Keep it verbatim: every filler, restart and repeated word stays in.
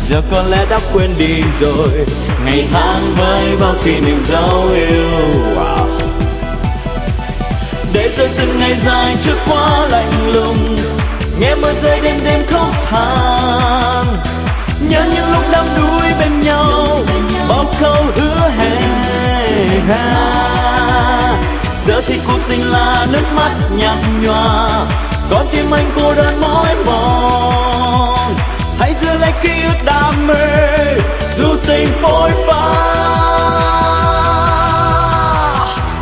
giờ có lẽ đã quên đi rồi ngày tháng với bao kỷ niệm dấu yêu. Wow. Để rồi từng ngày dài trôi qua lạnh lùng, nghe mưa rơi đêm đêm khóc than, nhớ những lúc đắm đuối bên nhau, bao câu hứa hẹn. Giờ thì cuộc tình là nước mắt nhạt nhòa, con tim anh cô đơn mỏi mòn. Hãy giữ lấy ký ức đam mê, dù tình phôi phai.